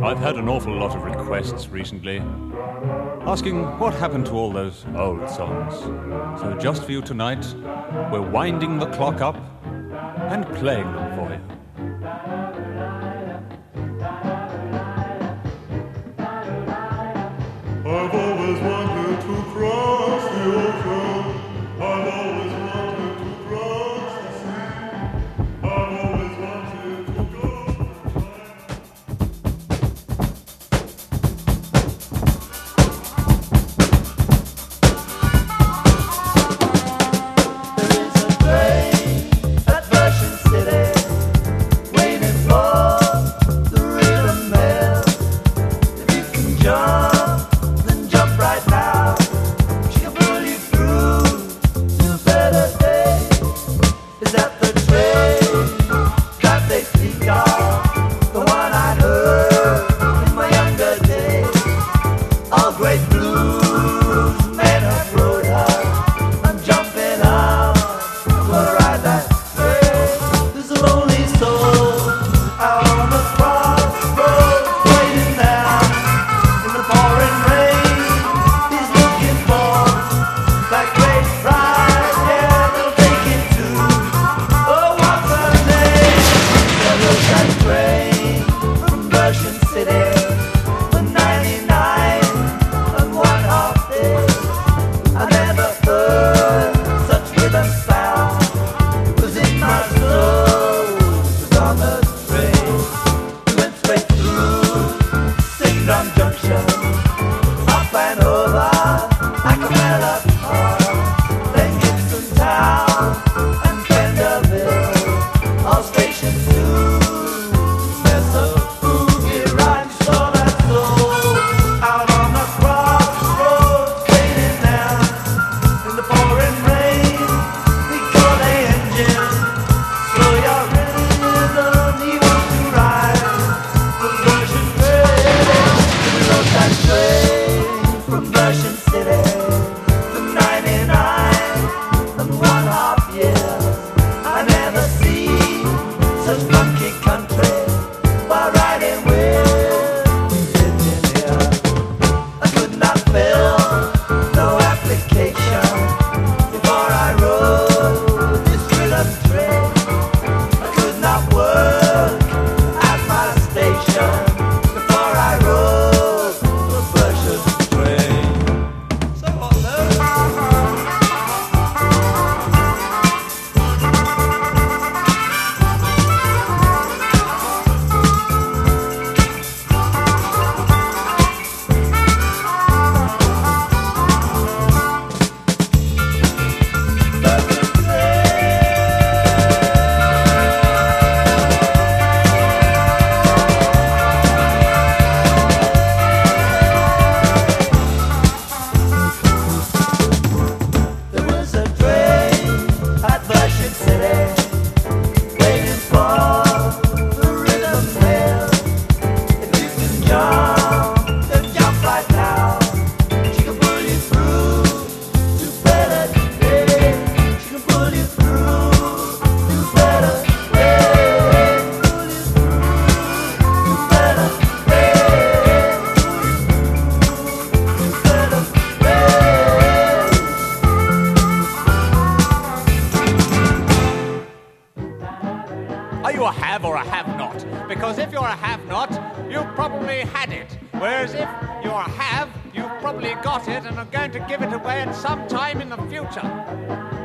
I've had an awful lot of requests recently, asking what happened to all those old songs. So just for you tonight, we're winding the clock up and playing them for you. I've always wanted to cross the ocean. I've always wanted to cross the sea. I've always wanted to go There is a train at Version City, waiting for the rhythm mail. If you can jump, then jump right now. She can pull you through to a better day. Is that the train that they speak of? The one I heard in my younger days. All great blues men have rode her. I'm jumping up, I'm gonna ride that train. There's a lonely soul out on the crossroads, waiting now in the pouring rain. He's looking for that great prize, yeah, they'll take it too. Oh, what's her name? There was that train from Version City for 99 and one half days. I never heard such rhythm sound. It was in my soul. It was on the train. We went straight through Syndrome Junction, up and over Acapella Park, then Gibson Town and Penderville, all stations too. There's a boogie ride, saw that soul out on the crossroads, waiting down in the pouring rain. We call the engine, slow your rhythm, he wants to ride the Version train. We rode that train from Version City for 99 and one half years. I never see such funky country while riding with Virginia. I could not fill no application before I rode this rhythm train. I could not work at my station before I rode the Version train. So on There was a train at Version City, waiting for the rhythm mail. If you can jump, then jump right now. She can pull you through to better days. She can pull you through to better days. Pull you through to better days. To better days. Are you a have or a have not? Because if you're a have not, you've probably had it. Whereas if you're a have, you've probably got it and are going to give it away at some time in the future.